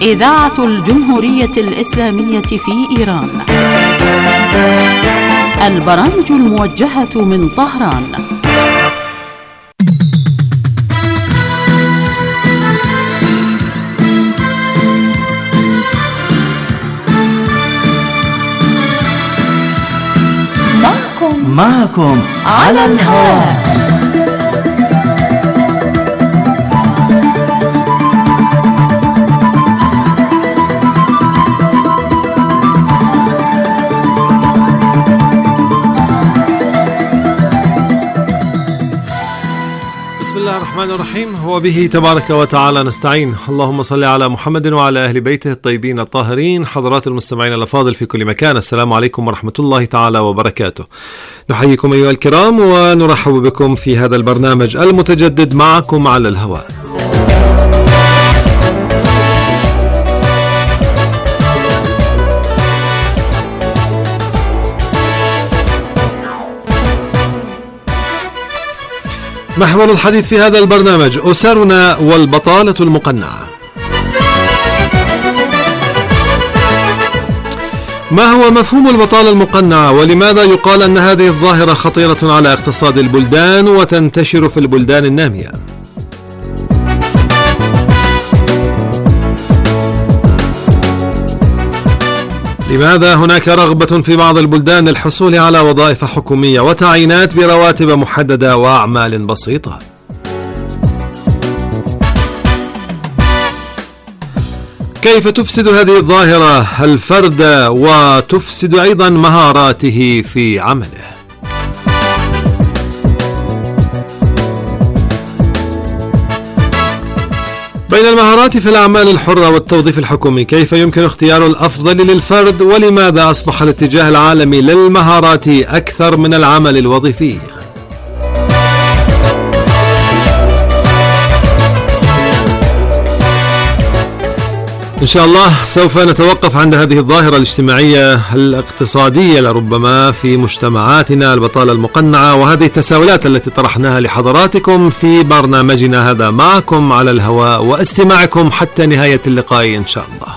إذاعة الجمهورية الإسلامية في إيران. البرامج الموجهة من طهران. معكم على الهواء. بسم الله الرحمن الرحيم، وبه تبارك وتعالى نستعين. اللهم صل على محمد وعلى أهل بيته الطيبين الطاهرين. حضرات المستمعين الأفاضل في كل مكان، السلام عليكم ورحمة الله تعالى وبركاته. نحييكم أيها الكرام ونرحب بكم في هذا البرنامج المتجدد معكم على الهواء. محور الحديث في هذا البرنامج: أسرنا والبطالة المقنعة. ما هو مفهوم البطالة المقنعة؟ ولماذا يقال أن هذه الظاهرة خطيرة على اقتصاد البلدان وتنتشر في البلدان النامية؟ لماذا هناك رغبة في بعض البلدان للحصول على وظائف حكومية وتعيينات برواتب محددة وأعمال بسيطة؟ كيف تفسد هذه الظاهرة الفرد وتفسد أيضا مهاراته في عمله؟ بين المهارات في الأعمال الحرة والتوظيف الحكومي، كيف يمكن اختيار الأفضل للفرد؟ ولماذا أصبح الاتجاه العالمي للمهارات أكثر من العمل الوظيفي؟ إن شاء الله سوف نتوقف عند هذه الظاهرة الاجتماعية الاقتصادية لربما في مجتمعاتنا، البطالة المقنعة، وهذه التساؤلات التي طرحناها لحضراتكم في برنامجنا هذا معكم على الهواء، واستماعكم حتى نهاية اللقاء إن شاء الله.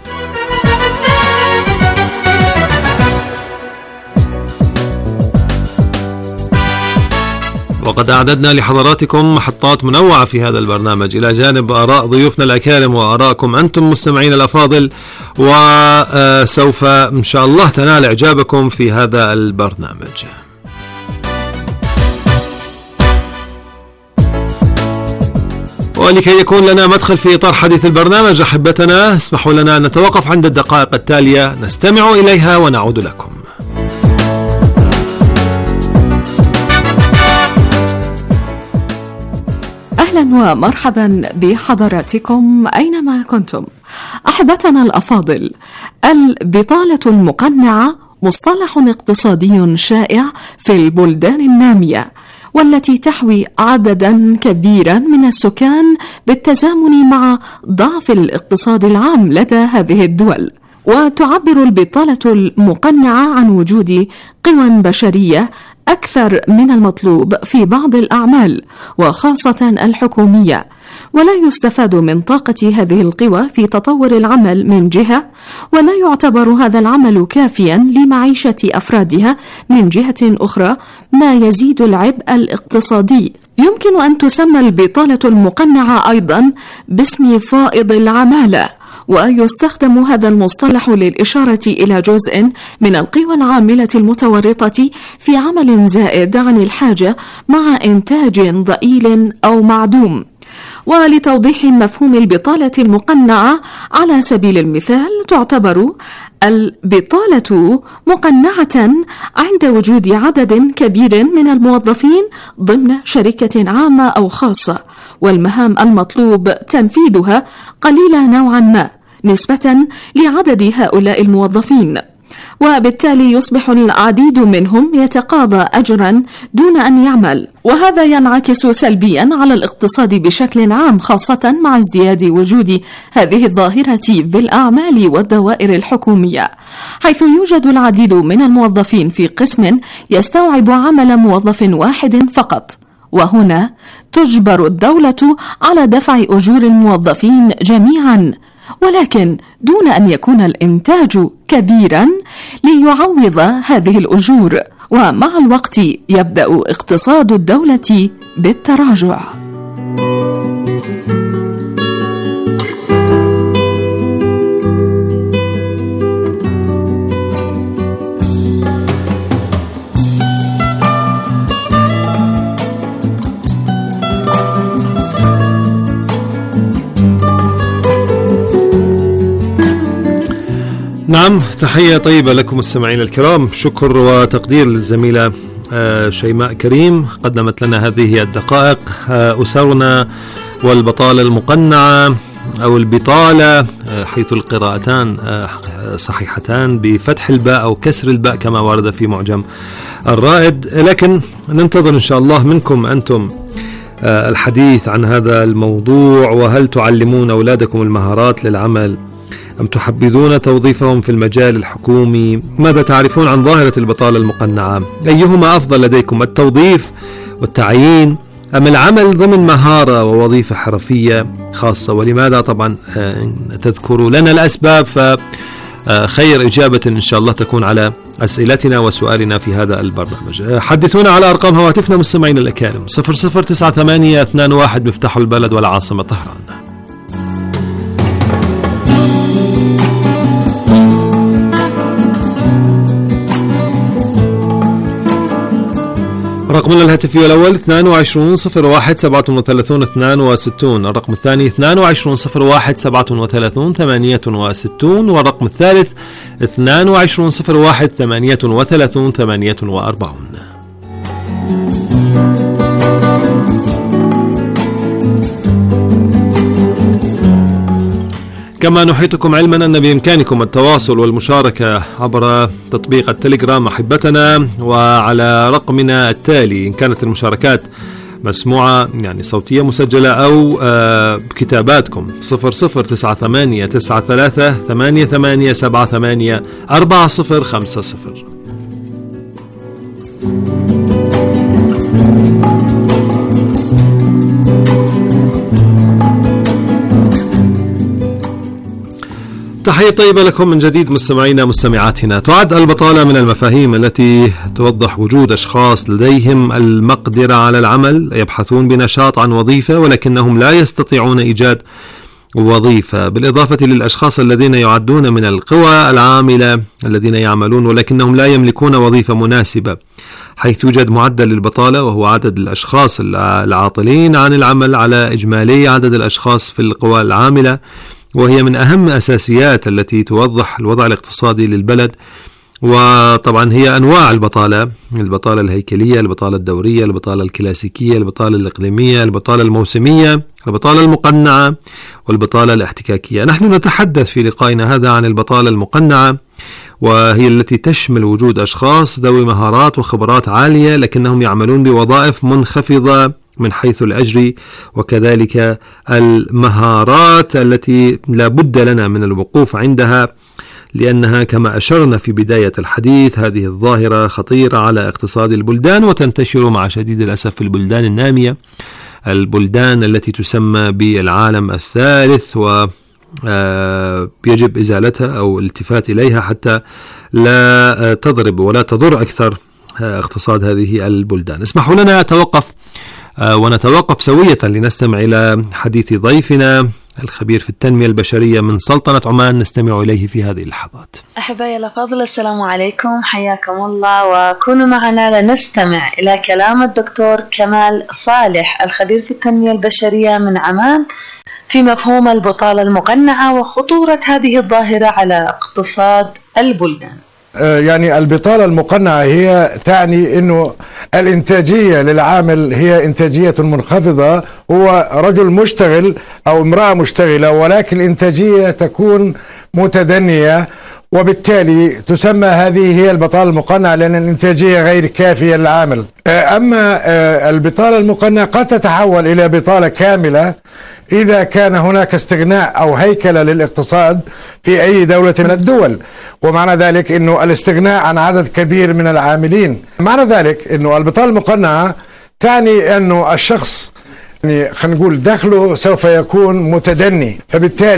وقد أعددنا لحضراتكم محطات منوعة في هذا البرنامج إلى جانب آراء ضيوفنا الأكارم وآراءكم أنتم مستمعين الأفاضل، وسوف إن شاء الله تنال إعجابكم في هذا البرنامج. ولكي يكون لنا مدخل في إطار حديث البرنامج أحبتنا، اسمحوا لنا أن نتوقف عند الدقائق التالية نستمع إليها ونعود لكم. أهلا ومرحبا بحضراتكم أينما كنتم. أحبتنا الأفاضل، البطالة المقنعة مصطلح اقتصادي شائع في البلدان النامية، والتي تحوي عددا كبيرا من السكان بالتزامن مع ضعف الاقتصاد العام لدى هذه الدول. وتعبر البطالة المقنعة عن وجود قوى بشرية أكثر من المطلوب في بعض الأعمال وخاصة الحكومية، ولا يستفاد من طاقة هذه القوى في تطور العمل من جهة، ولا يعتبر هذا العمل كافيا لمعيشة أفرادها من جهة أخرى، ما يزيد العبء الاقتصادي. يمكن أن تسمى البطالة المقنعة أيضا باسم فائض العمالة، ويستخدم هذا المصطلح للإشارة إلى جزء من القوى العاملة المتورطة في عمل زائد عن الحاجة مع إنتاج ضئيل أو معدوم. ولتوضيح مفهوم البطالة المقنعة على سبيل المثال، تعتبر البطالة مقنعة عند وجود عدد كبير من الموظفين ضمن شركة عامة أو خاصة، والمهام المطلوب تنفيذها قليلة نوعا ما نسبة لعدد هؤلاء الموظفين، وبالتالي يصبح العديد منهم يتقاضى أجرا دون أن يعمل، وهذا ينعكس سلبيا على الاقتصاد بشكل عام، خاصة مع ازدياد وجود هذه الظاهرة بالأعمال والدوائر الحكومية، حيث يوجد العديد من الموظفين في قسم يستوعب عمل موظف واحد فقط، وهنا تجبر الدولة على دفع أجور الموظفين جميعا ولكن دون أن يكون الإنتاج كبيرا ليعوض هذه الأجور، ومع الوقت يبدأ اقتصاد الدولة بالتراجع. نعم، تحية طيبة لكم مستمعين الكرام. شكر وتقدير للزميلة شيماء كريم، قدمت لنا هذه الدقائق. أسرنا والبطالة المقنعة أو البطالة، حيث القراءتان صحيحتان بفتح الباء أو كسر الباء كما ورد في معجم الرائد، لكن ننتظر إن شاء الله منكم أنتم الحديث عن هذا الموضوع. وهل تعلمون أولادكم المهارات للعمل أم تحبذون توظيفهم في المجال الحكومي؟ ماذا تعرفون عن ظاهرة البطالة المقنعة؟ أيهما أفضل لديكم، التوظيف والتعيين أم العمل ضمن مهارة ووظيفة حرفية خاصة؟ ولماذا؟ طبعا تذكروا لنا الأسباب، فخير إجابة إن شاء الله تكون على أسئلتنا وسؤالنا في هذا البرنامج. حدثونا على أرقام هواتفنا مستمعين الأكارم 009821 مفتاح البلد والعاصمة طهران. رقمنا الهاتفي الأول 22013732، الرقم الثاني 22013738، والرقم الثالث 22013848. كما نحيطكم علما أن بإمكانكم التواصل والمشاركة عبر تطبيق التليجرام أحبتنا، وعلى رقمنا التالي إن كانت المشاركات مسموعة يعني صوتية مسجلة أو كتاباتكم 009838784050. تحية طيبة لكم من جديد مستمعينا مستمعاتنا. تعد البطالة من المفاهيم التي توضح وجود أشخاص لديهم المقدرة على العمل، يبحثون بنشاط عن وظيفة ولكنهم لا يستطيعون إيجاد وظيفة، بالإضافة للأشخاص الذين يعدون من القوى العاملة الذين يعملون ولكنهم لا يملكون وظيفة مناسبة، حيث يوجد معدل البطالة وهو عدد الأشخاص العاطلين عن العمل على إجمالي عدد الأشخاص في القوى العاملة، وهي من أهم أساسيات التي توضح الوضع الاقتصادي للبلد. وطبعا هي أنواع البطالة: البطالة الهيكلية، البطالة الدورية، البطالة الكلاسيكية، البطالة الإقليمية، البطالة الموسمية، البطالة المقنعة، والبطالة الاحتكاكية. نحن نتحدث في لقائنا هذا عن البطالة المقنعة، وهي التي تشمل وجود أشخاص ذوي مهارات وخبرات عالية لكنهم يعملون بوظائف منخفضة من حيث الأجر وكذلك المهارات التي لا بد لنا من الوقوف عندها، لأنها كما أشرنا في بداية الحديث هذه الظاهرة خطيرة على اقتصاد البلدان، وتنتشر مع شديد الأسف في البلدان النامية، البلدان التي تسمى بالعالم الثالث، ويجب إزالتها أو الالتفات إليها حتى لا تضرب ولا تضر أكثر اقتصاد هذه البلدان. اسمحوا لنا ونتوقف سوية لنستمع إلى حديث ضيفنا الخبير في التنمية البشرية من سلطنة عمان، نستمع إليه في هذه اللحظات. أحبائي الأفاضل، السلام عليكم، حياكم الله، وكونوا معنا لنستمع إلى كلام الدكتور كمال صالح الخبير في التنمية البشرية من عمان في مفهوم البطالة المقنعة وخطورة هذه الظاهرة على اقتصاد البلدان. يعني البطالة المقنعة هي تعني أنه الإنتاجية للعامل هي إنتاجية منخفضة، هو رجل مشتغل أو امرأة مشتغلة ولكن الإنتاجية تكون متدنية، وبالتالي تسمى هذه هي البطالة المقنعة لأن الإنتاجية غير كافية للعامل. أما البطالة المقنعة قد تتحول إلى بطالة كاملة إذا كان هناك استغناء أو هيكلة للاقتصاد في أي دولة من الدول، ومعنى ذلك أنه الاستغناء عن عدد كبير من العاملين. معنى ذلك أنه البطالة المقنعة تعني أنه الشخص يعني خلينا نقول دخله سوف يكون متدني، فبالتالي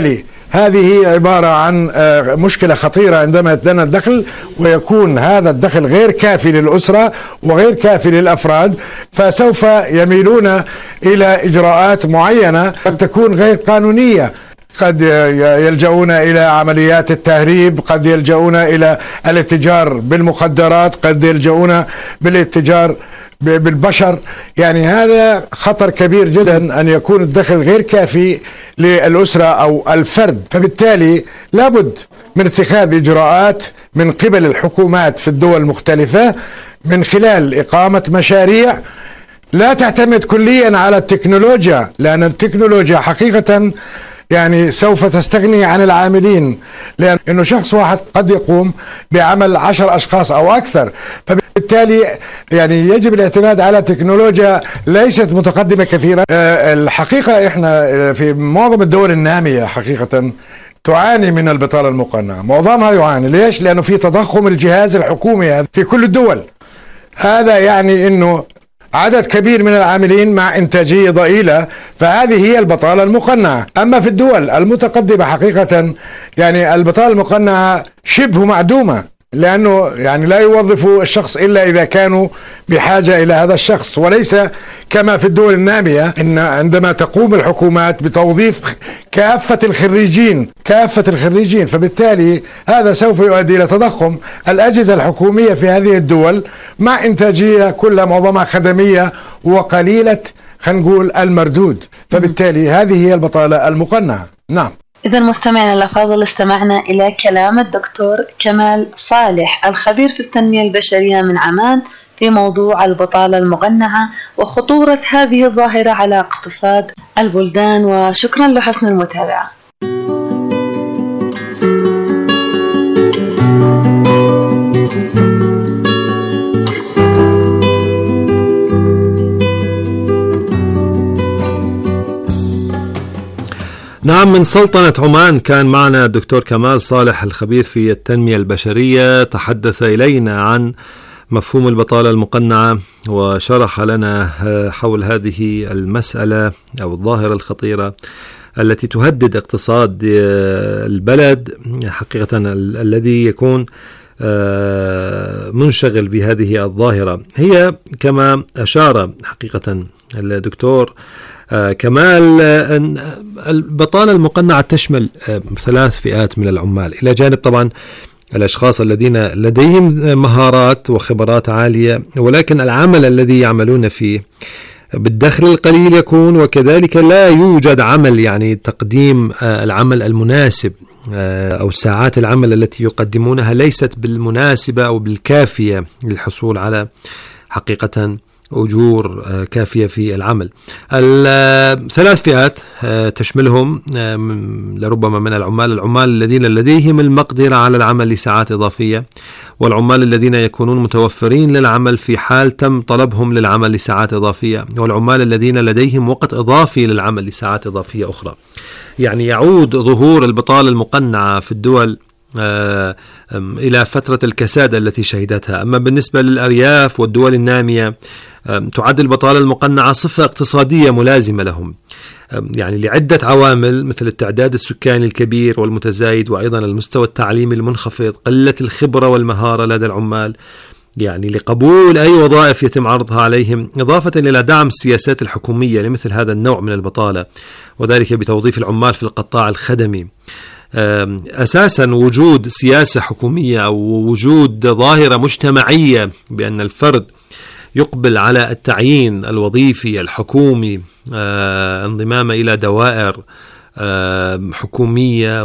هذه عبارة عن مشكلة خطيرة عندما يتدنى الدخل ويكون هذا الدخل غير كافي للأسرة وغير كافي للأفراد، فسوف يميلون إلى إجراءات معينة قد تكون غير قانونية. قد يلجؤون إلى عمليات التهريب، قد يلجؤون إلى الاتجار بالمخدرات، قد يلجؤون بالاتجار بالبشر. يعني هذا خطر كبير جدا أن يكون الدخل غير كافي للأسرة أو الفرد، فبالتالي لابد من اتخاذ إجراءات من قبل الحكومات في الدول المختلفة من خلال إقامة مشاريع لا تعتمد كليا على التكنولوجيا، لأن التكنولوجيا حقيقة يعني سوف تستغني عن العاملين، لأنه شخص واحد قد يقوم بعمل 10 أشخاص أو أكثر. فبالتالي يعني يجب الاعتماد على تكنولوجيا ليست متقدمة كثيرا. الحقيقة إحنا في معظم الدول النامية حقيقة تعاني من البطالة المقنعة، معظمها يعاني. ليش؟ لأنه في تضخم الجهاز الحكومي في كل الدول. هذا يعني أنه عدد كبير من العاملين مع إنتاجية ضئيلة، فهذه هي البطالة المقنعة. أما في الدول المتقدمة حقيقة يعني البطالة المقنعة شبه معدومة، لأنه يعني لا يوظفوا الشخص إلا إذا كانوا بحاجة إلى هذا الشخص، وليس كما في الدول النامية إن عندما تقوم الحكومات بتوظيف كافة الخريجين، فبالتالي هذا سوف يؤدي إلى تضخم الأجهزة الحكومية في هذه الدول مع إنتاجية كلها معظمها خدمية وقليلة خلينا نقول المردود. فبالتالي هذه هي البطالة المقنعة. نعم. إذا مستمعينا الأفاضل، استمعنا إلى كلام الدكتور كمال صالح الخبير في التنمية البشرية من عمان في موضوع البطالة المقنعة وخطورة هذه الظاهرة على اقتصاد البلدان، وشكرا لحسن المتابعة. نعم، من سلطنة عمان كان معنا الدكتور كمال صالح الخبير في التنمية البشرية، تحدث إلينا عن مفهوم البطالة المقنعة وشرح لنا حول هذه المسألة أو الظاهرة الخطيرة التي تهدد اقتصاد البلد حقيقة الذي يكون منشغل بهذه الظاهرة. هي كما أشار حقيقة الدكتور كمال أن البطالة المقنعة تشمل 3 فئات من العمال، إلى جانب طبعا الأشخاص الذين لديهم مهارات وخبرات عالية ولكن العمل الذي يعملون فيه بالدخل القليل يكون، وكذلك لا يوجد عمل يعني تقديم العمل المناسب أو ساعات العمل التي يقدمونها ليست بالمناسبة أو بالكافية للحصول على حقيقة أجور كافية في العمل. 3 فئات تشملهم لربما من العمال الذين لديهم المقدرة على العمل لساعات إضافية، والعمال الذين يكونون متوفرين للعمل في حال تم طلبهم للعمل لساعات إضافية، والعمال الذين لديهم وقت إضافي للعمل لساعات إضافية أخرى. يعني يعود ظهور البطالة المقنعة في الدول إلى فترة الكسادة التي شهدتها. أما بالنسبة للأرياف والدول النامية تعد البطالة المقنعة صفة اقتصادية ملازمة لهم، يعني لعدة عوامل مثل التعداد السكاني الكبير والمتزايد، وأيضا المستوى التعليمي المنخفض، قلة الخبرة والمهارة لدى العمال يعني لقبول أي وظائف يتم عرضها عليهم، إضافة إلى دعم السياسات الحكومية لمثل هذا النوع من البطالة، وذلك بتوظيف العمال في القطاع الخدمي. أساسا وجود سياسة حكومية أو وجود ظاهرة مجتمعية بأن الفرد يقبل على التعيين الوظيفي الحكومي، انضمام إلى دوائر حكومية،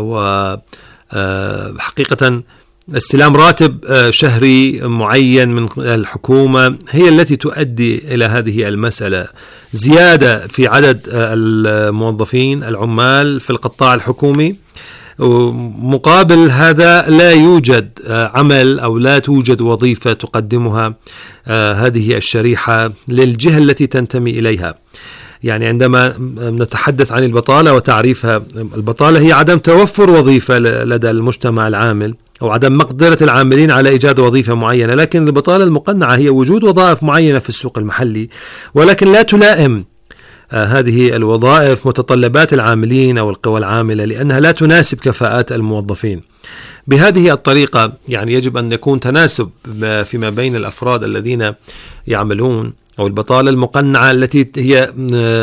وحقيقة استلام راتب شهري معين من الحكومة، هي التي تؤدي إلى هذه المسألة. زيادة في عدد الموظفين العمال في القطاع الحكومي، مقابل هذا لا يوجد عمل أو لا توجد وظيفة تقدمها هذه الشريحة للجهة التي تنتمي إليها. يعني عندما نتحدث عن البطالة وتعريفها، البطالة هي عدم توفر وظيفة لدى المجتمع العامل أو عدم مقدرة العاملين على إيجاد وظيفة معينة، لكن البطالة المقنعة هي وجود وظائف معينة في السوق المحلي ولكن لا تلائم هذه الوظائف متطلبات العاملين أو القوى العاملة لأنها لا تناسب كفاءات الموظفين. بهذه الطريقة يعني يجب أن يكون تناسب فيما بين الأفراد الذين يعملون، أو البطالة المقنعة التي هي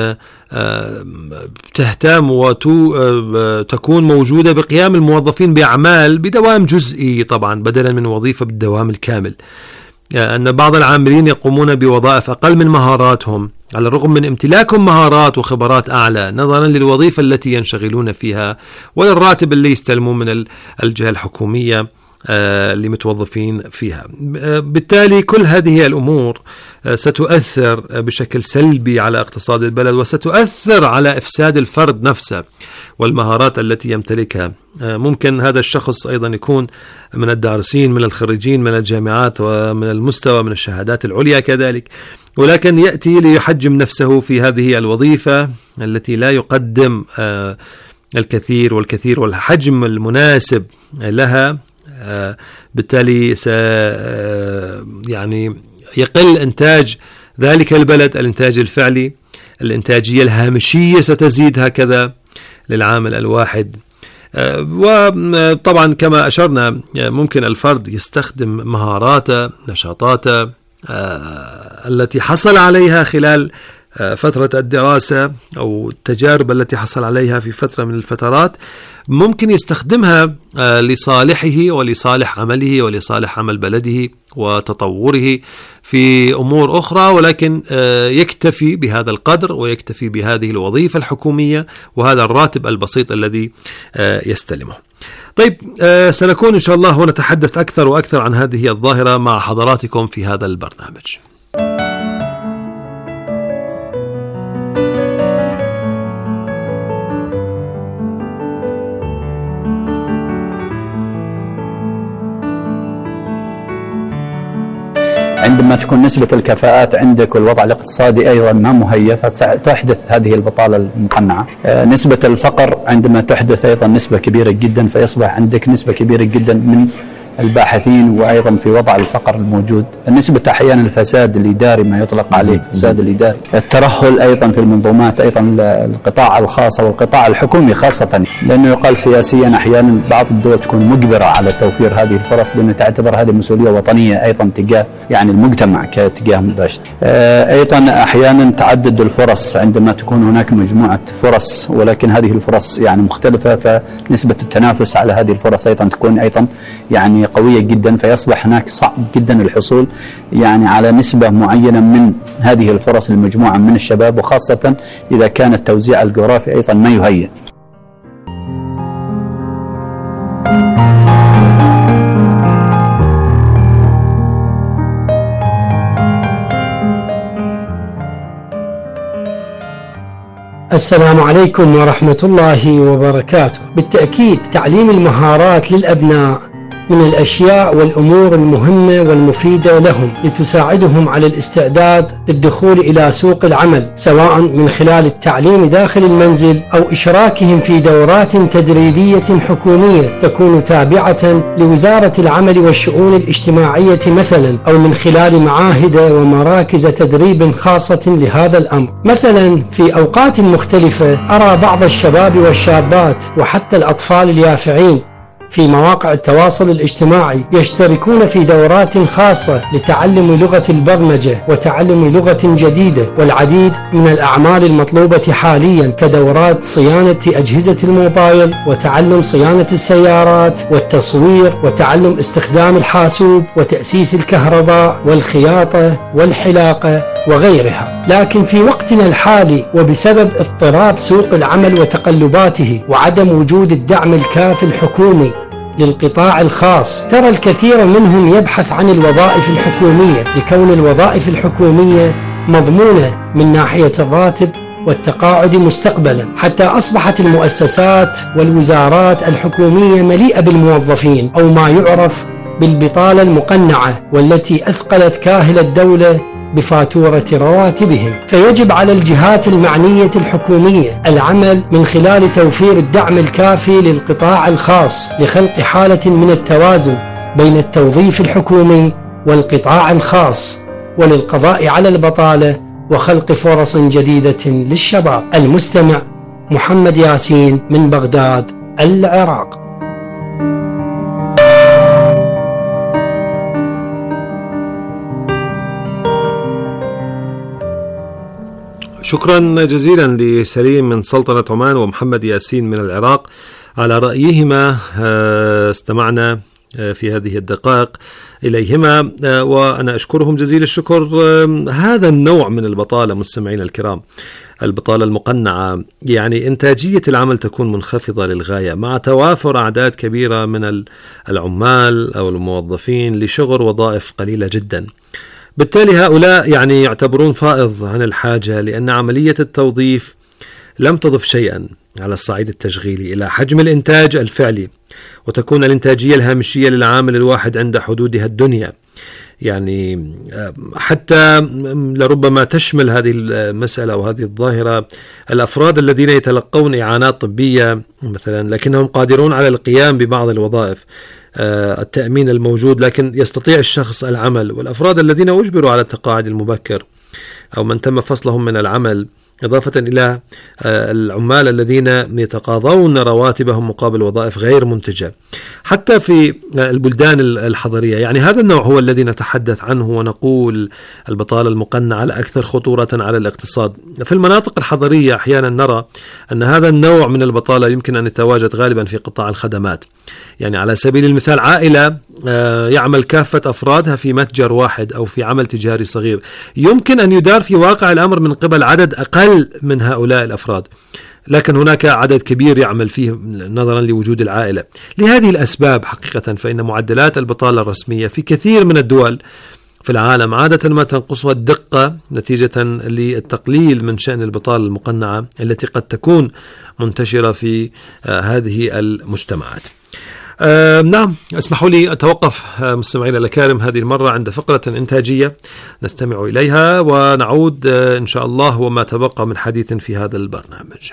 تهتم وتكون موجودة بقيام الموظفين بأعمال بدوام جزئي طبعا بدلا من وظيفة بالدوام الكامل. أن بعض العاملين يقومون بوظائف أقل من مهاراتهم على الرغم من امتلاكهم مهارات وخبرات أعلى نظرا للوظيفة التي ينشغلون فيها وللراتب اللي يستلمون من الجهة الحكومية اللي متوظفين فيها. بالتالي كل هذه الأمور ستؤثر بشكل سلبي على اقتصاد البلد وستؤثر على إفساد الفرد نفسه والمهارات التي يمتلكها. ممكن هذا الشخص أيضا يكون من الدارسين من الخريجين من الجامعات ومن المستوى من الشهادات العليا كذلك، ولكن يأتي ليحجم نفسه في هذه الوظيفة التي لا يقدم الكثير والحجم المناسب لها. بالتالي يعني يقل إنتاج ذلك البلد، الإنتاج الفعلي، الإنتاجية الهامشية ستزيد هكذا للعامل الواحد. وطبعا كما أشرنا ممكن الفرد يستخدم مهاراته نشاطاته التي حصل عليها خلال فترة الدراسة أو التجارب التي حصل عليها في فترة من الفترات، ممكن يستخدمها لصالحه ولصالح عمله ولصالح عمل بلده وتطوره في أمور أخرى، ولكن يكتفي بهذا القدر ويكتفي بهذه الوظيفة الحكومية وهذا الراتب البسيط الذي يستلمه. طيب، سنكون إن شاء الله ونتحدث أكثر وأكثر عن هذه الظاهرة مع حضراتكم في هذا البرنامج. عندما تكون نسبة الكفاءات عندك والوضع الاقتصادي أيضا ما مهيأ فتحدث هذه البطالة المقنعة. نسبة الفقر عندما تحدث أيضا نسبة كبيرة جدا، فيصبح عندك نسبة كبيرة جدا من الباحثين وأيضا في وضع الفقر الموجود. نسبة أحيانا الفساد الإداري ما يطلق عليه الفساد الإداري، الترهل أيضا في المنظومات، أيضا القطاع الخاص والقطاع الحكومي خاصة، لأنه يقال سياسيا أحيانا بعض الدول تكون مجبرة على توفير هذه الفرص لأنه تعتبر هذه مسؤولية وطنية أيضا تجاه يعني المجتمع كاتجاه مباشر. أيضا أحيانا تعدد الفرص عندما تكون هناك مجموعة فرص ولكن هذه الفرص يعني مختلفة، فنسبة التنافس على هذه الفرص أيضا تكون أيضا يعني قوية جدا، فيصبح هناك صعب جدا الحصول يعني على نسبة معينة من هذه الفرص لمجموعة من الشباب، وخاصة إذا كان التوزيع الجغرافي أيضا ما يهيئ. السلام عليكم ورحمة الله وبركاته. بالتأكيد تعليم المهارات للأبناء من الأشياء والأمور المهمة والمفيدة لهم لتساعدهم على الاستعداد للدخول إلى سوق العمل، سواء من خلال التعليم داخل المنزل أو إشراكهم في دورات تدريبية حكومية تكون تابعة لوزارة العمل والشؤون الاجتماعية مثلا، أو من خلال معاهد ومراكز تدريب خاصة لهذا الأمر. مثلا في أوقات مختلفة أرى بعض الشباب والشابات وحتى الأطفال اليافعين في مواقع التواصل الاجتماعي يشتركون في دورات خاصة لتعلم لغة البرمجة وتعلم لغة جديدة، والعديد من الأعمال المطلوبة حاليا كدورات صيانة أجهزة الموبايل وتعلم صيانة السيارات والتصوير وتعلم استخدام الحاسوب وتأسيس الكهرباء والخياطة والحلاقة وغيرها. لكن في وقتنا الحالي وبسبب اضطراب سوق العمل وتقلباته وعدم وجود الدعم الكافي الحكومي للقطاع الخاص، ترى الكثير منهم يبحث عن الوظائف الحكومية لكون الوظائف الحكومية مضمونة من ناحية الراتب والتقاعد مستقبلا، حتى أصبحت المؤسسات والوزارات الحكومية مليئة بالموظفين أو ما يعرف بالبطالة المقنعة، والتي أثقلت كاهل الدولة بفاتورة رواتبهم. فيجب على الجهات المعنية الحكومية العمل من خلال توفير الدعم الكافي للقطاع الخاص لخلق حالة من التوازن بين التوظيف الحكومي والقطاع الخاص، وللقضاء على البطالة وخلق فرص جديدة للشباب. المستمع محمد ياسين من بغداد العراق. شكرا جزيلا لسليم من سلطنة عمان ومحمد ياسين من العراق على رأيهما. استمعنا في هذه الدقائق إليهما وأنا أشكرهم جزيل الشكر. هذا النوع من البطالة مستمعين الكرام، البطالة المقنعة، يعني إنتاجية العمل تكون منخفضة للغاية مع توافر أعداد كبيرة من العمال أو الموظفين لشغل وظائف قليلة جدا. بالتالي هؤلاء يعني يعتبرون فائض عن الحاجة، لأن عملية التوظيف لم تضف شيئا على الصعيد التشغيلي إلى حجم الإنتاج الفعلي، وتكون الإنتاجية الهامشية للعامل الواحد عند حدودها الدنيا. يعني حتى لربما تشمل هذه المسألة أو هذه الظاهرة الأفراد الذين يتلقون إعانات طبية مثلا لكنهم قادرون على القيام ببعض الوظائف، التأمين الموجود لكن يستطيع الشخص العمل، والأفراد الذين أجبروا على التقاعد المبكر أو من تم فصلهم من العمل، إضافة إلى العمال الذين يتقاضون رواتبهم مقابل وظائف غير منتجة. حتى في البلدان الحضرية يعني هذا النوع هو الذي نتحدث عنه ونقول البطالة المقنعة الأكثر خطورة على الاقتصاد. في المناطق الحضرية أحيانا نرى أن هذا النوع من البطالة يمكن أن يتواجد غالبا في قطاع الخدمات. يعني على سبيل المثال عائلة يعمل كافة أفرادها في متجر واحد أو في عمل تجاري صغير، يمكن أن يدار في واقع الأمر من قبل عدد أقل من هؤلاء الأفراد، لكن هناك عدد كبير يعمل فيه نظرا لوجود العائلة. لهذه الأسباب حقيقة فإن معدلات البطالة الرسمية في كثير من الدول في العالم عادة ما تنقصها الدقة نتيجة للتقليل من شأن البطالة المقنعة التي قد تكون منتشرة في هذه المجتمعات. نعم، اسمحوا لي أتوقف مستمعينا الأكارم هذه المرة عند فقرة إنتاجية نستمع إليها ونعود إن شاء الله وما تبقى من حديث في هذا البرنامج.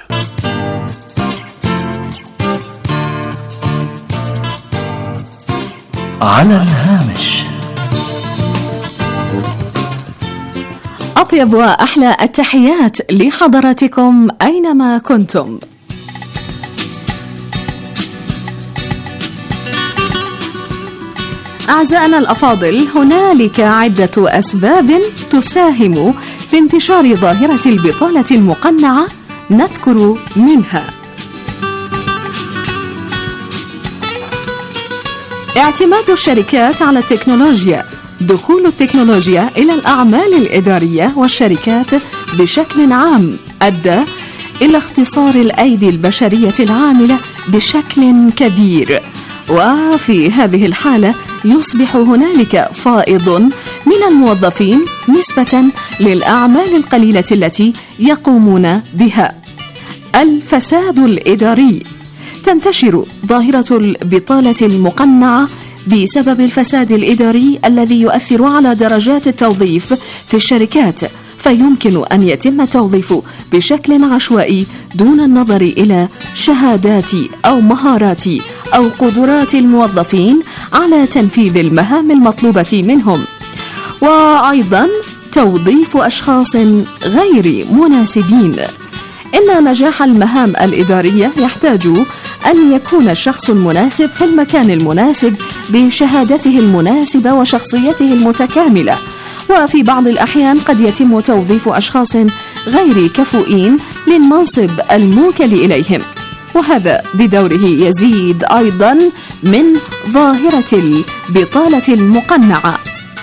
على الهامش. أطيب وأحلى التحيات لحضراتكم أينما كنتم. أعزائنا الأفاضل، هنالك عدة أسباب تساهم في انتشار ظاهرة البطالة المقنعة، نذكر منها: اعتماد الشركات على التكنولوجيا، دخول التكنولوجيا إلى الأعمال الإدارية والشركات بشكل عام أدى إلى اختصار الأيدي البشرية العاملة بشكل كبير، وفي هذه الحالة يصبح هنالك فائض من الموظفين نسبة للأعمال القليلة التي يقومون بها. الفساد الإداري، تنتشر ظاهرة البطالة المقنعة بسبب الفساد الإداري الذي يؤثر على درجات التوظيف في الشركات، فيمكن أن يتم التوظيف بشكل عشوائي دون النظر إلى شهادات أو مهارات أو قدرات الموظفين على تنفيذ المهام المطلوبة منهم، وأيضا توظيف أشخاص غير مناسبين. إن نجاح المهام الإدارية يحتاج أن يكون الشخص المناسب في المكان المناسب بشهادته المناسبة وشخصيته المتكاملة، وفي بعض الأحيان قد يتم توظيف أشخاص غير كفؤين للمنصب الموكل إليهم، وهذا بدوره يزيد أيضا من ظاهرة البطالة المقنعة.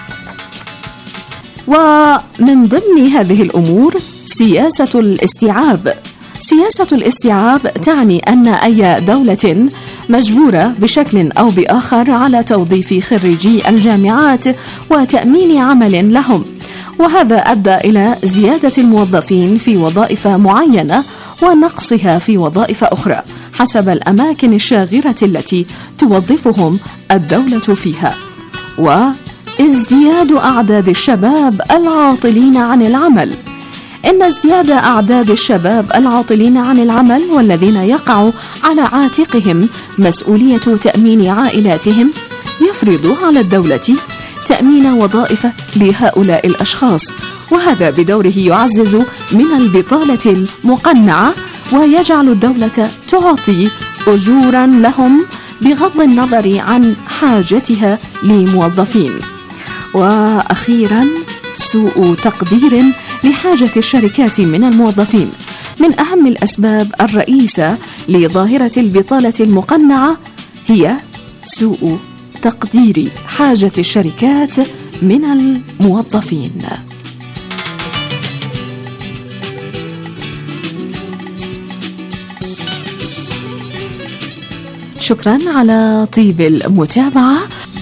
ومن ضمن هذه الأمور سياسة الاستيعاب. سياسة الاستيعاب تعني أن أي دولة مجبورة بشكل أو بآخر على توظيف خريجي الجامعات وتأمين عمل لهم، وهذا أدى إلى زيادة الموظفين في وظائف معينة ونقصها في وظائف أخرى حسب الأماكن الشاغرة التي توظفهم الدولة فيها. وازدياد أعداد الشباب العاطلين عن العمل. إن ازدياد أعداد الشباب العاطلين عن العمل والذين يقع على عاتقهم مسؤولية تأمين عائلاتهم يفرض على الدولة تأمين وظائف لهؤلاء الأشخاص، وهذا بدوره يعزز من البطالة المقنعة ويجعل الدولة تعطي أجورا لهم بغض النظر عن حاجتها لموظفين. وأخيرا سوء تقدير لحاجة الشركات من الموظفين. من أهم الأسباب الرئيسة لظاهرة البطالة المقنعة هي سوء تقدير حاجة الشركات من الموظفين. شكرا على طيب المتابعة.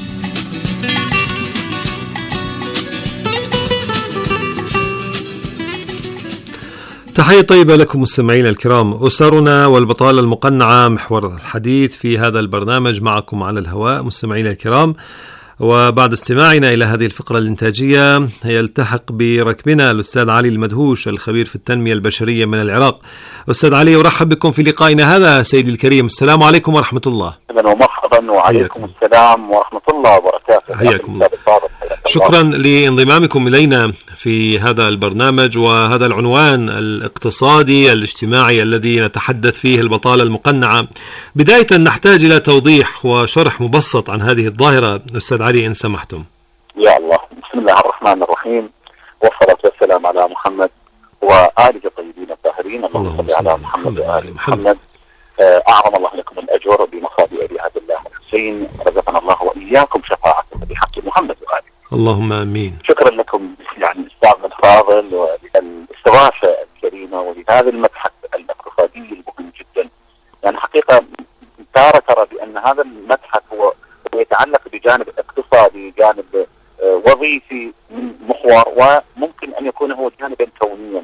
تحية طيبة لكم مستمعينا الكرام. أسرنا والبطالة المقنعة محور الحديث في هذا البرنامج معكم على الهواء مستمعينا الكرام. وبعد استماعنا إلى هذه الفقرة الإنتاجية يلتحق بركبنا الأستاذ علي المدهوش الخبير في التنمية البشرية من العراق. أستاذ علي، أرحب بكم في لقائنا هذا سيدي الكريم. السلام عليكم ورحمة الله. أهلا ومرحبا، وعليكم السلام ورحمة الله وبركاته. حياكم الله. شكرا لانضمامكم إلينا في هذا البرنامج وهذا العنوان الاقتصادي الاجتماعي الذي نتحدث فيه البطالة المقنعة. بداية نحتاج إلى توضيح وشرح مبسط عن هذه الظاهرة أستاذ علي إن سمحتم. يا الله، بسم الله الرحمن الرحيم، والصلاة والسلام على محمد وآله الطيبين الطاهرين. اللهم صل على محمد وآل محمد. أعظم الله لكم الأجر بمصابي أبي عبد الله الحسين، رزقنا الله وإياكم شفاعته بحق محمد وآله. اللهم آمين. شكرا لكم يعني أستاذنا الفاضل وللاستضافة الكريمة ولهذا المبحث الاقتصادي المهم جدا. يعني حقيقة ترى بأن هذا المبحث هو يتعلق بجانب اقتصادي، جانب وظيفي محور، وممكن أن يكون هو جانبا كونيا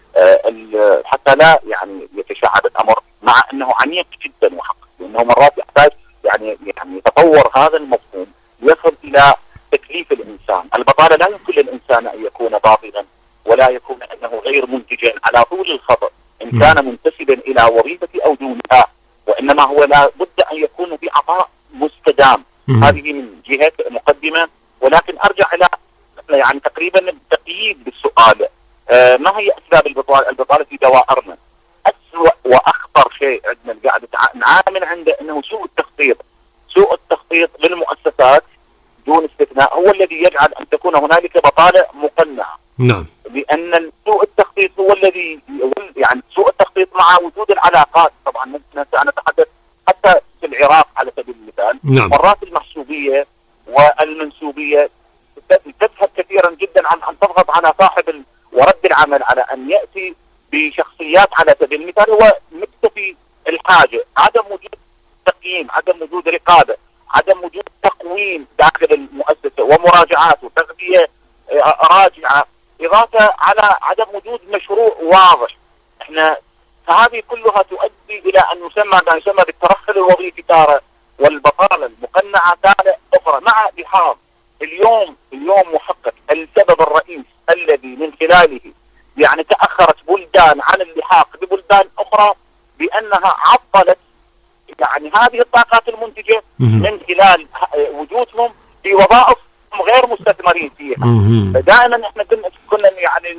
حتى لا يعني يتشعب الأمر، مع أنه عميق جدا وحقيقي، لأنه مرات يحتاج يعني يتطور هذا المفهوم يصل إلى تكليف الإنسان. البطالة لا يمكن للإنسان أن يكون باطلا ولا يكون أنه غير منتجا على طول الخط إن كان منتسبا إلى وظيفة أو دونها، وإنما هو لا بد أن يكون بعطاء مستدام. هذه من جهة مقدمة، ولكن أرجع إلى يعني تقريبا التقييد بالسؤال. ما هي أسباب البطالة؟ البطالة في دوائرنا. أسوأ وأخطر شيء عندنا قاعد نعامل عنده أنه سوء التخطيط. سوء التخطيط للمؤسسات دون استثناء هو الذي يجعل أن تكون هنالك بطالة مقنعة. نعم. لأن سوء التخطيط هو الذي يعني سوء التخطيط مع وجود العلاقات. طبعا نتحدث حتى في العراق على سبيل المثال. نعم. مرات المحسوبية والمنسوبية تذهب كثيرا جدا عن أن تضغط على صاحب ورد العمل على أن يأتي بشخصيات على سبيل المثال هو مكتفي الحاجة. عدم وجود تقييم، عدم وجود رقابة، عدم وجود تقويم داخل المؤسسة ومراجعات وتغذية راجعة، إضافة على عدم وجود مشروع واضح. احنا فهذه كلها تؤدي إلى أن يسمى ما يسمى بالترخل الوظيفي تارة، والبطالة المقنعة تارة أخرى، مع لحاظ اليوم محقق السبب الرئيس الذي من خلاله يعني تأخرت بلدان عن اللحاق ببلدان أخرى بأنها عطلت يعني هذه الطاقات المنتجة من خلال وجودهم في وظائف غير مستثمرين فيها. فدائما احنا كنا يعني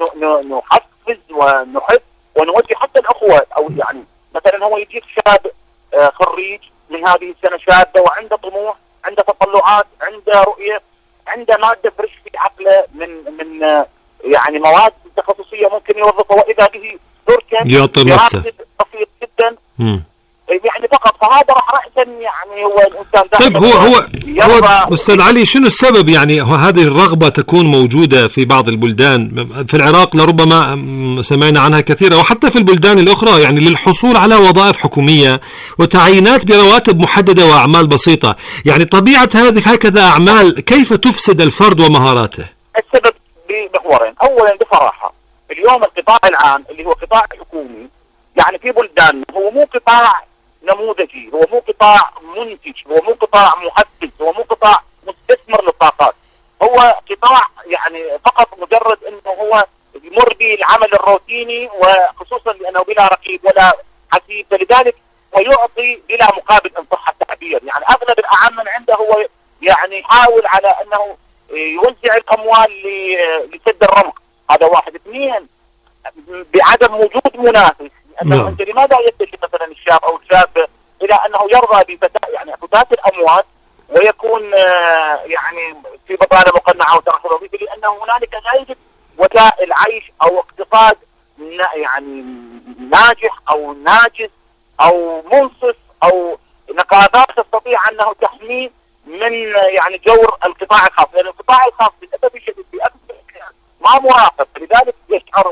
نحفز ونحث ونوجه حتى الأخوة، أو يعني مثلا هو يجيك شاب خريج من هذه السنة شابة وعنده طموح، عنده تطلعات، عنده رؤية، عنده مادة فريش في عقله من يعني مواد تخصصية ممكن يوظفها، وإذا به يعطي نفسه بسيط جدا يعني فقط. فهذا راح رأسا يعني هو الإنسان. طيب هو أستاذ علي، شنو السبب يعني هذه الرغبة تكون موجودة في بعض البلدان؟ في العراق لربما سمعنا عنها كثيرة، وحتى في البلدان الأخرى، يعني للحصول على وظائف حكومية وتعيينات برواتب محددة وأعمال بسيطة. يعني طبيعة هكذا أعمال كيف تفسد الفرد ومهاراته؟ السبب بمحورين. أولا بصراحة اليوم القطاع العام اللي هو قطاع حكومي يعني في بلدان هو مو قطاع نموذجي، هو مو قطاع منتج، هو مو قطاع محفز، هو مو قطاع مستثمر للطاقات، هو قطاع يعني فقط مجرد انه هو يمر بالعمل الروتيني، وخصوصا لانه بلا رقيب ولا حسيب، فلذلك ويعطي بلا مقابل ان صح التعبير. يعني اغلب الاعمال عنده هو يعني يحاول على انه يوزع الاموال لسد الرمق، هذا واحد. اثنين، بعدم وجود منافس، لأنه أنت لماذا يتجه مثلا الشاب أو الشاب إلى أنه يرضى بفتاة يعني فتاة الأموال ويكون يعني في بطالة مقنعة وترحل وظيفي، لأنه هنالك لا يوجد وسائل عيش أو اقتصاد يعني ناجح أو ناجز أو منصف أو نقابات تستطيع أنه تحميه من يعني جور القطاع الخاص، لأن القطاع الخاص للأسف الشديد في أكثر الأحيان ما مراقب، لذلك يشعر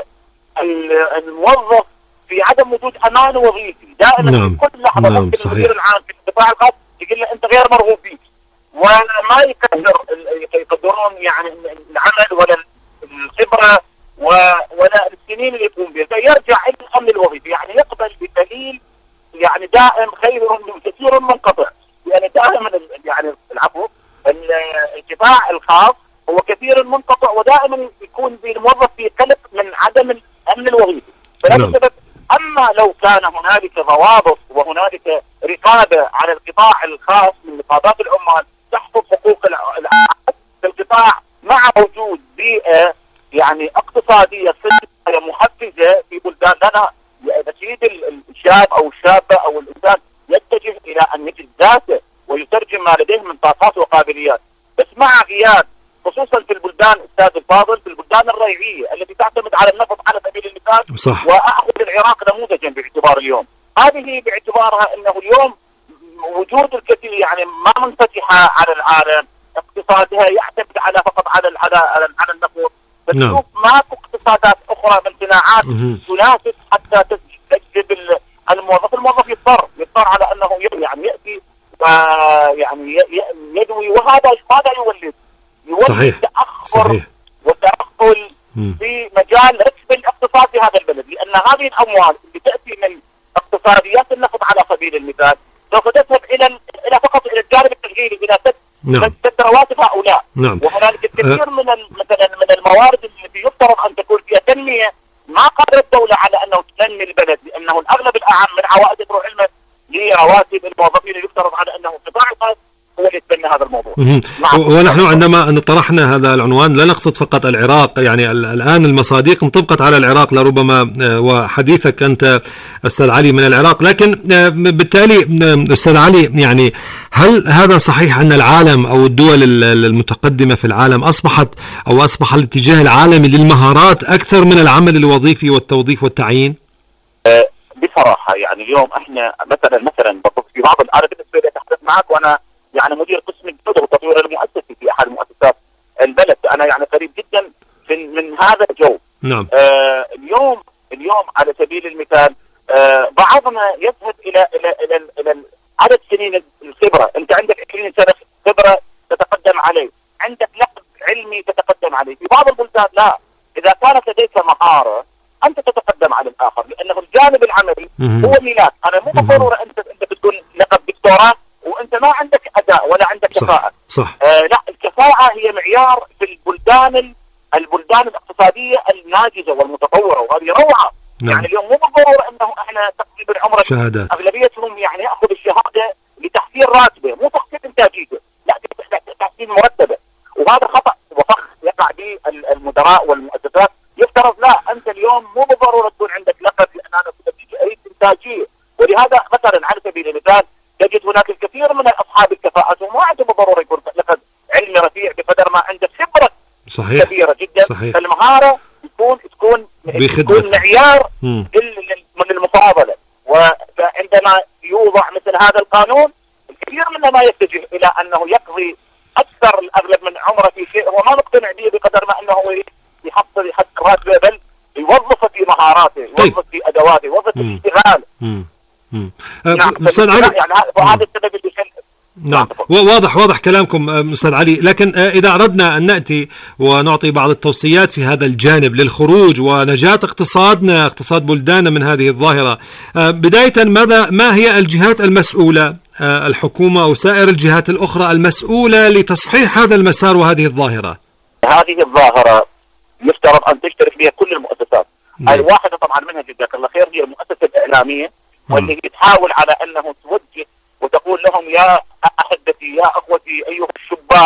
الموظف في عدم وجود أمان وظيفي دائما. في كل لحظة ممكن المدير العام في القطاع الخاص يقول له أنت غير مرغوب فيك، وما يقدرون يعني العمل ولا الخبرة ولا السنين اللي يقوم بها، فيرجع إلى الأمن الوظيفي، يعني يقبل بدليل يعني دائم خير من كثير منقطع، يعني دائما يعني العفو القطاع الخاص هو كثير منقطع ودائما يكون الموظف في قلق من عدم الأمن الوظيفي. فلهذا السبب أما لو كان هنالك ضوابط وهنالك رقابة على القطاع الخاص من نقابات العمال تحفظ حقوق العمال في القطاع مع وجود بيئة يعني اقتصادية محفزة في بلداننا، نشيد الشاب أو الشابة أو الإنسان يتجه إلى أن يجد ذاته ويترجم ما لديه من طاقات وقابليات. بس مع غياب خصوصا في البلدان أستاذ الفاضل، في البلدان الريعية التي تعتمد على النفط على سبيل المثال، وأخذ العراق نموذجا باعتبار اليوم، هذه باعتبارها أنه اليوم وجود الكثير يعني ما منفتحة على العالم، اقتصادها يعتمد على فقط على النفط، فتشوف ماكو اقتصادات أخرى من صناعات تنافس حتى تجذب الموظف يضطر على أنه يعني يأتي يعني يدوي، وهذا ماذا يولد تأخر وتأخل في مجال ركب الاقتصاد في هذا البلد، لأن هذه الأموال اللي تأتي من اقتصاديات النفط على سبيل المثال سوف تذهب إلى فقط إلى الجانب التشغيلي، إلى سد رواتب هؤلاء. وهنالك الكثير من مثلا من الموارد التي يفترض أن تكون فيها تنمية ما قادرة الدولة على أنه تنمي البلد، لأنه الأغلب الأعم من عوائد العلم لرواتب الموظفين يفترض على أنه القطاع الخاص هو اللي يتبنى هذا الموضوع. ونحن عندما طرحنا هذا العنوان لا نقصد فقط العراق، يعني الآن المصادق انطبقت على العراق لربما، وحديثك أنت أستاذ علي من العراق، لكن بالتالي أستاذ علي يعني هل هذا صحيح أن العالم أو الدول المتقدمة في العالم أصبح الاتجاه العالمي للمهارات أكثر من العمل الوظيفي والتوظيف والتعيين؟ بصراحة يعني اليوم احنا مثلا في بعض الآن بالنسبة لي أتحدث معك وأنا يعني مدير قسم الجودة والتطوير المؤسسي في أحد مؤسسات البلد، أنا يعني قريب جدا من هذا الجو. نعم. اليوم على سبيل المثال بعضنا يذهب إلى عدد سنين الخبرة، أنت عندك 20 سنة خبرة تتقدم عليه، عندك لقب علمي تتقدم عليه. في بعض البلدان لا، إذا كانت لديك مهارة أنت تتقدم على الآخر، لأنه الجانب العملي هو ميلاد. أنا مو بالضرورة أنت بتكون لقب دكتوراه وأنت ما عندك أداء ولا عندك كفاءة. صح. لا، الكفاءة هي معيار في البلدان الاقتصادية الناجزة والمتطورة، وهذه روعة. يعني اليوم مو بالضرورة أنه احنا تقريبا عمر شهادات أغلبيتهم يعني يأخذ الشهادة لتحسين راتبه، مو تحسين إنتاجيته، لا تحسين مرتبه، وهذا خطأ وفخ يقع به المدراء والمؤسسات. يفترض لا، أنت اليوم مو بالضرورة تكون عندك لقب لأن أنا أريد إنتاجية، ولهذا مثلا على سبيل المثال تجد هناك الكثير من أصحاب الكفاءات وما عنده بالضرورة يكون لقب علمي رفيع بقدر ما عنده خبرة كبيرة جدا. فالمهارة تكون معيار من المفاضلة، وعندما يوضع مثل هذا القانون الكثير منا ما يتجه إلى أنه يقضي أكثر الأغلب من عمره في شيء هو ما مقتنع به بقدر ما أنه يحصل راتبه، بل يوظف في مهاراته، يوظف في أدواته، يوظف في اشتغال. أستاذ علي، يعني هذا السبب اللي نعم، واضح كلامكم أستاذ علي، لكن إذا أردنا أن نأتي ونعطي بعض التوصيات في هذا الجانب للخروج ونجاة اقتصاد بلداننا من هذه الظاهرة، بداية ما هي الجهات المسؤولة، الحكومة أو سائر الجهات الأخرى المسؤولة لتصحيح هذا المسار وهذه الظاهرة؟ هذه الظاهرة يفترض أن تشترك بها كل المؤسسات. الواحدة طبعا منها جزاك الله خير هي المؤسسة الإعلامية، واللي تحاول على أنه توجه وتقول لهم يا أحبتي يا أخوتي أيها الشبان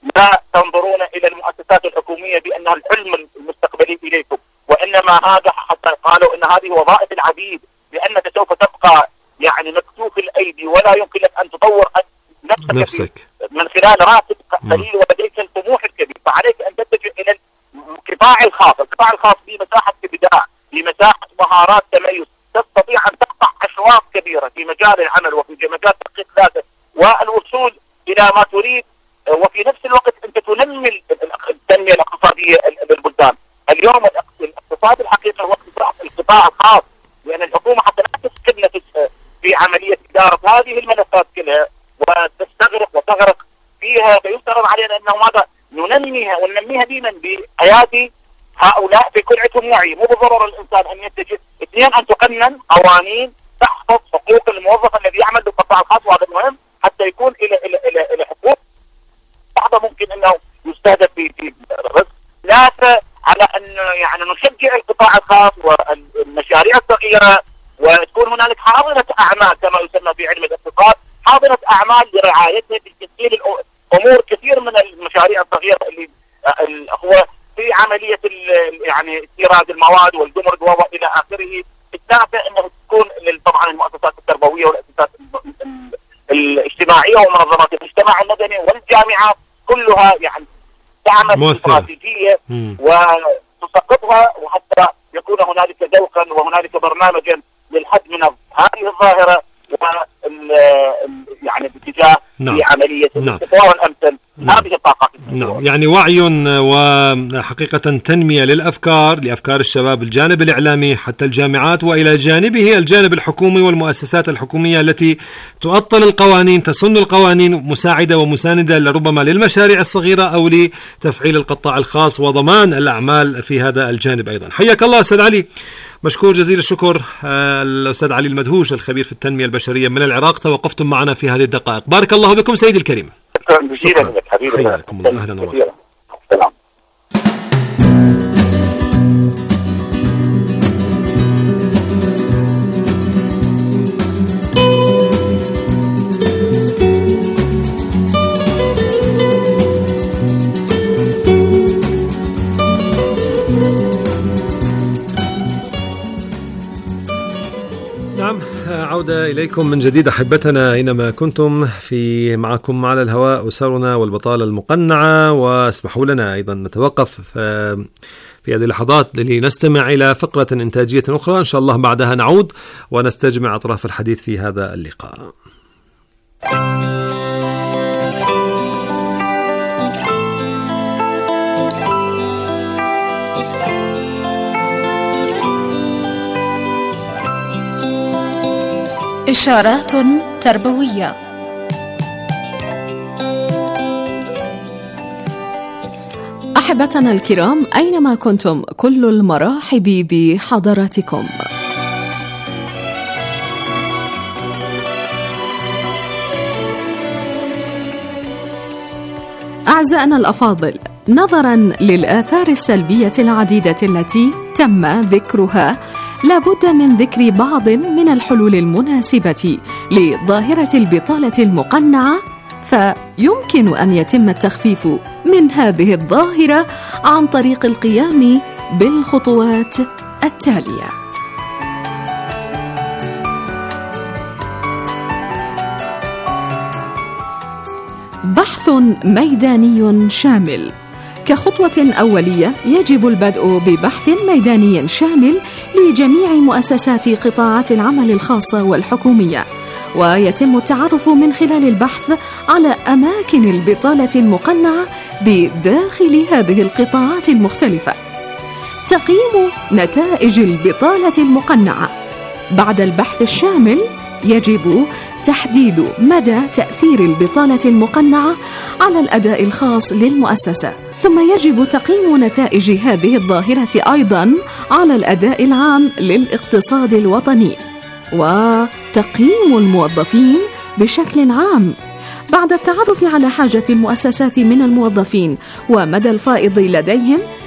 لا تنظرون إلى المؤسسات الحكومية بأنها الحلم المستقبلي إليكم، وإنما هذا حتى قالوا أن هذه وظائف العبيد، لأنك سوف تبقى يعني مكتوف الأيدي ولا يمكن لك أن تطور نفسك من خلال راتب قليل ولديك الطموح الكبير. فعليك أن تتجه إلى القطاع الخاص. القطاع الخاص في مساحة إبداع، في مساحة مهارات تميز، تستطيع أن تقطع أشواط كبيرة في مجال العمل وفي مجال تحقيق ذاتك والوصول إلى ما تريد، وفي نفس الوقت أنت تنمي التنمية الاقتصادية للبلدان. اليوم الاقتصاد الحقيقي هو القطاع الخاص، لأن الحكومة حتى لا تسكن في عملية إدارة هذه الملفات كلها وتستغرق وتغرق فيها، فيفترض علينا أنه ماذا ننميها وننميها ديما بأيادي هؤلاء في كلعتهم وعي. مو بالضرورة الإنسان أن يتجه. اثنين، أن تقنن قوانين تحفظ حقوق الموظف الذي يعمل بالقطاع الخاص، وهذا مهم حتى يكون إلى حقوق بعضها ممكن أنه يستهدف في رزق. ثلاثة، على أن يعني نشجع القطاع الخاص والمشاريع الصغيرة، وتكون هنالك حاضنة أعمال كما يسمى في علم الاقتصاد، حاضنة أعمال لرعايتها في تسهيل أمور كثير من المشاريع الصغيرة اللي هو في عملية يعني استيراد المواد والجمرك وإلى آخره. الثالثة أنه تكون طبعا المؤسسات التربوية والمؤسسات الاجتماعية ومنظمات المجتمع المدني والجامعات كلها يعني تعمل استراتيجية وتسقطها، وحتى يكون هنالك ذوقا وهنالك برنامجا للحد من هذه الظاهرة يعني باتجاه في عملية الاستثمار الأمثل هذه الطاقات. يعني وعي وحقيقة تنمية لأفكار الشباب، الجانب الإعلامي حتى الجامعات، وإلى جانبه الجانب الحكومي والمؤسسات الحكومية التي تؤطل القوانين، تسن القوانين، مساعدة ومساندة لربما للمشاريع الصغيرة أو لتفعيل القطاع الخاص وضمان الأعمال في هذا الجانب أيضا. حياك الله أستاذ علي، مشكور جزيل الشكر. الأستاذ علي المدهوش الخبير في التنمية البشرية من العراق، توقفتم معنا في هذه الدقائق. بارك الله بكم سيدي الكريم. شكرا لك حبيبي. حياكم الله. أهلا وسهلا. السلام. عودة إليكم من جديد أحبتنا أينما كنتم. معكم على الهواء أسرنا والبطالة المقنعة، واسمحوا لنا أيضا نتوقف في هذه اللحظات لنستمع إلى فقرة إنتاجية أخرى، إن شاء الله بعدها نعود ونستجمع أطراف الحديث في هذا اللقاء. إشارات تربوية. أحبتنا الكرام أينما كنتم، كل المرحب بحضراتكم. أعزائنا الأفاضل، نظرا للآثار السلبية العديدة التي تم ذكرها، لابد من ذكر بعض من الحلول المناسبة لظاهرة البطالة المقنعة، فيمكن أن يتم التخفيف من هذه الظاهرة عن طريق القيام بالخطوات التالية. بحث ميداني شامل. كخطوة أولية يجب البدء ببحث ميداني شامل لجميع مؤسسات قطاعات العمل الخاصة والحكومية، ويتم التعرف من خلال البحث على أماكن البطالة المقنعة بداخل هذه القطاعات المختلفة. تقييم نتائج البطالة المقنعة. بعد البحث الشامل يجب تحديد مدى تأثير البطالة المقنعة على الأداء الخاص للمؤسسة، ثم يجب تقييم نتائج هذه الظاهرة أيضاً على الأداء العام للاقتصاد الوطني، وتقييم الموظفين بشكل عام. بعد التعرف على حاجة المؤسسات من الموظفين ومدى الفائض لديهم،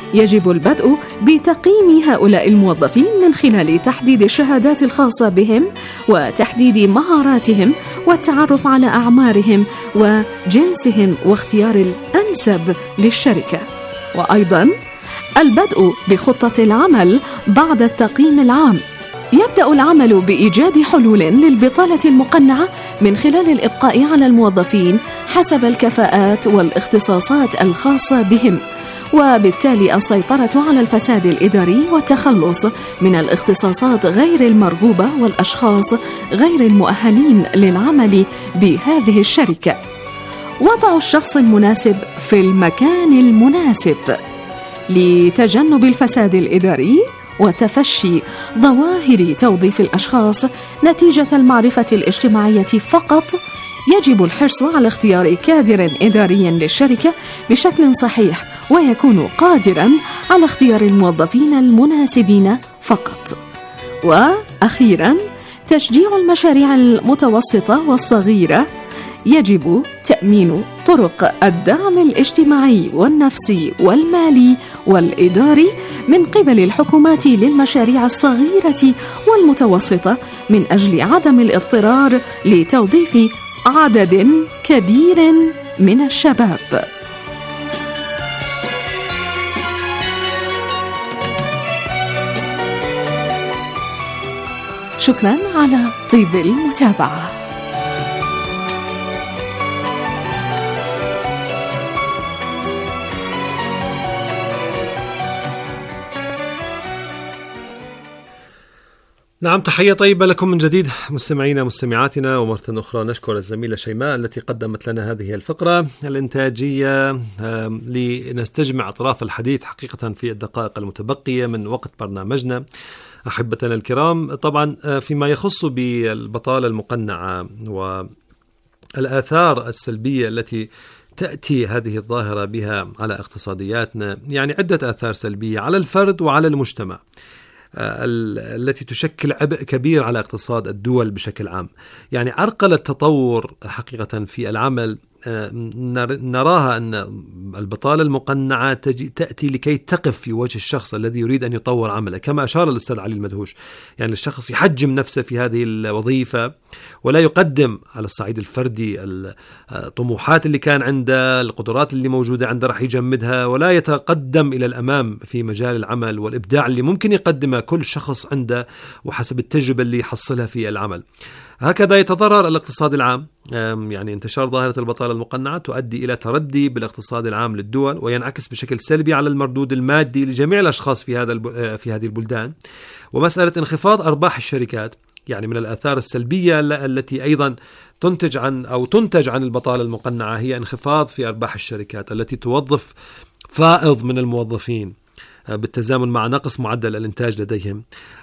يجب البدء بتقييم هؤلاء الموظفين من خلال تحديد الشهادات الخاصة بهم وتحديد مهاراتهم والتعرف على أعمارهم وجنسهم واختيار الأنسب للشركة. وأيضا البدء بخطة العمل بعد التقييم العام. يبدأ العمل بإيجاد حلول للبطالة المقنعة من خلال الإبقاء على الموظفين حسب الكفاءات والاختصاصات الخاصة بهم، وبالتالي السيطرة على الفساد الإداري والتخلص من الاختصاصات غير المرغوبة والأشخاص غير المؤهلين للعمل بهذه الشركة. وضع الشخص المناسب في المكان المناسب لتجنب الفساد الإداري وتفشي ظواهر توظيف الأشخاص نتيجة المعرفة الاجتماعية فقط. يجب الحرص على اختيار كادر إداري للشركة بشكل صحيح ويكون قادراً على اختيار الموظفين المناسبين فقط. وأخيراً تشجيع المشاريع المتوسطة والصغيرة. يجب تأمين طرق الدعم الاجتماعي والنفسي والمالي والإداري من قبل الحكومات للمشاريع الصغيرة والمتوسطة من أجل عدم الاضطرار لتوظيف عدد كبير من الشباب. شكرا على طيب المتابعة. نعم، تحية طيبة لكم من جديد مستمعينا مستمعاتنا، ومرة أخرى نشكر الزميلة شيماء التي قدمت لنا هذه الفقرة الإنتاجية لنستجمع أطراف الحديث حقيقة في الدقائق المتبقية من وقت برنامجنا. أحبتنا الكرام، طبعا فيما يخص بالبطالة المقنعة والآثار السلبية التي تأتي هذه الظاهرة بها على اقتصادياتنا، يعني عدة آثار سلبية على الفرد وعلى المجتمع التي تشكل عبء كبير على اقتصاد الدول بشكل عام. يعني عرقلة التطور حقيقة في العمل نراها أن البطالة المقنعة تأتي لكي تقف في وجه الشخص الذي يريد أن يطور عمله، كما أشار الأستاذ علي المدهوش. يعني الشخص يحجم نفسه في هذه الوظيفة ولا يقدم على الصعيد الفردي الطموحات اللي كان عنده، القدرات اللي موجودة عنده راح يجمدها، ولا يتقدم إلى الأمام في مجال العمل والإبداع اللي ممكن يقدمه كل شخص عنده وحسب التجربة اللي يحصلها في العمل. هكذا يتضرر الاقتصاد العام. يعني انتشار ظاهرة البطالة المقنعة تؤدي إلى تردي بالاقتصاد العام للدول، وينعكس بشكل سلبي على المردود المادي لجميع الأشخاص في هذه البلدان. ومسألة انخفاض أرباح الشركات يعني من الآثار السلبية التي أيضا تنتج عن البطالة المقنعة هي انخفاض في أرباح الشركات التي توظف فائض من الموظفين بالتزامن مع نقص معدل الإنتاج لديهم.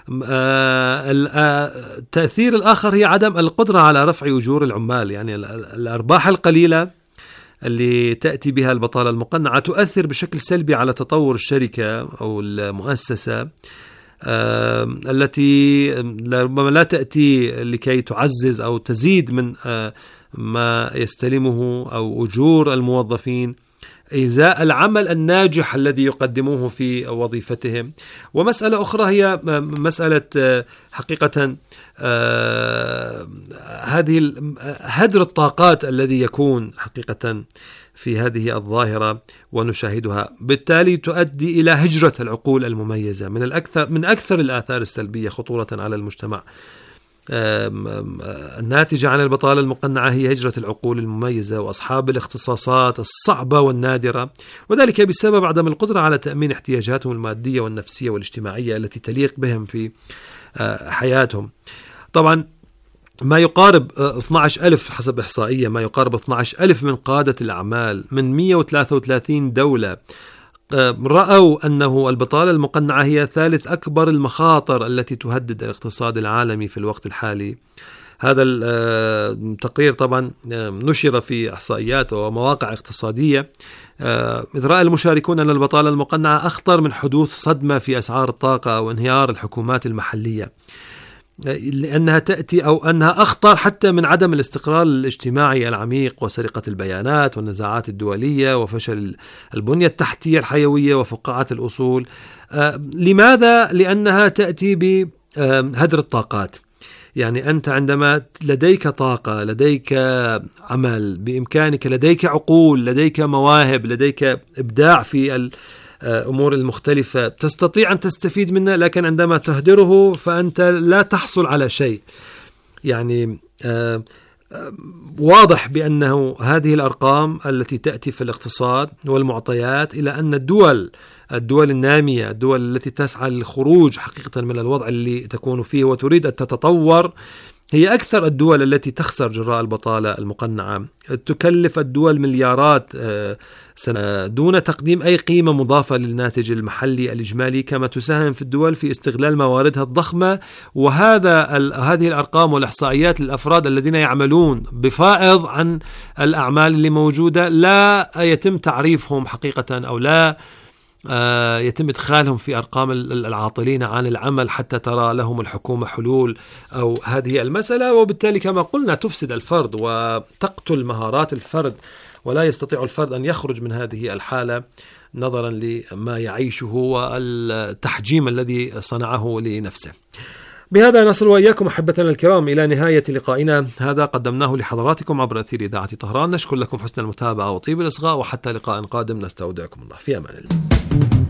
التأثير الآخر هي عدم القدرة على رفع أجور العمال. يعني الأرباح القليلة اللي تأتي بها البطالة المقنعة تؤثر بشكل سلبي على تطور الشركة أو المؤسسة التي ربما لا تأتي لكي تعزز أو تزيد من ما يستلمه أو أجور الموظفين إزاء العمل الناجح الذي يقدموه في وظيفتهم. ومسألة أخرى هي مسألة حقيقة هذه هدر الطاقات الذي يكون حقيقة في هذه الظاهرة ونشاهدها، بالتالي تؤدي إلى هجرة العقول المميزة. من أكثر الآثار السلبية خطورة على المجتمع الناتجة عن البطالة المقنعة هي هجرة العقول المميزة وأصحاب الاختصاصات الصعبة والنادرة، وذلك بسبب عدم القدرة على تأمين احتياجاتهم المادية والنفسية والاجتماعية التي تليق بهم في حياتهم. طبعا ما يقارب 12,000 حسب إحصائية، ما يقارب 12,000 من قادة الأعمال من 133 دولة رأوا أنه البطالة المقنعة هي ثالث أكبر المخاطر التي تهدد الاقتصاد العالمي في الوقت الحالي. هذا التقرير طبعا نشر في إحصائيات ومواقع اقتصادية، إذ رأى المشاركون أن البطالة المقنعة أخطر من حدوث صدمة في أسعار الطاقة وانهيار الحكومات المحلية. لأنها تأتي أو أنها أخطر حتى من عدم الاستقرار الاجتماعي العميق وسرقة البيانات والنزاعات الدولية وفشل البنية التحتية الحيوية وفقاعات الأصول. لماذا؟ لأنها تأتي بهدر الطاقات. يعني أنت عندما لديك طاقة، لديك عمل بإمكانك، لديك عقول، لديك مواهب، لديك إبداع في الأمور المختلفة، تستطيع أن تستفيد منه، لكن عندما تهدره فأنت لا تحصل على شيء. يعني واضح بأنه هذه الأرقام التي تأتي في الاقتصاد والمعطيات إلى أن الدول النامية، الدول التي تسعى للخروج حقيقة من الوضع اللي تكون فيه وتريد أن تتطور، هي أكثر الدول التي تخسر جراء البطالة المقنعة. تكلف الدول مليارات سنة دون تقديم أي قيمة مضافة للناتج المحلي الإجمالي، كما تساهم في الدول في استغلال مواردها الضخمة. هذه الأرقام والإحصائيات للأفراد الذين يعملون بفائض عن الأعمال اللي موجودة لا يتم تعريفهم حقيقة، أو لا يتم إدخالهم في أرقام العاطلين عن العمل حتى ترى لهم الحكومة حلول أو هذه المسألة. وبالتالي كما قلنا تفسد الفرد وتقتل مهارات الفرد، ولا يستطيع الفرد أن يخرج من هذه الحالة نظرا لما يعيشه والتحجيم الذي صنعه لنفسه. بهذا نصل وإياكم أحبتنا الكرام إلى نهاية لقائنا هذا، قدمناه لحضراتكم عبر أثير إذاعة طهران. نشكر لكم حسن المتابعة وطيب الإصغاء، وحتى لقاء قادم نستودعكم الله في أمان الله.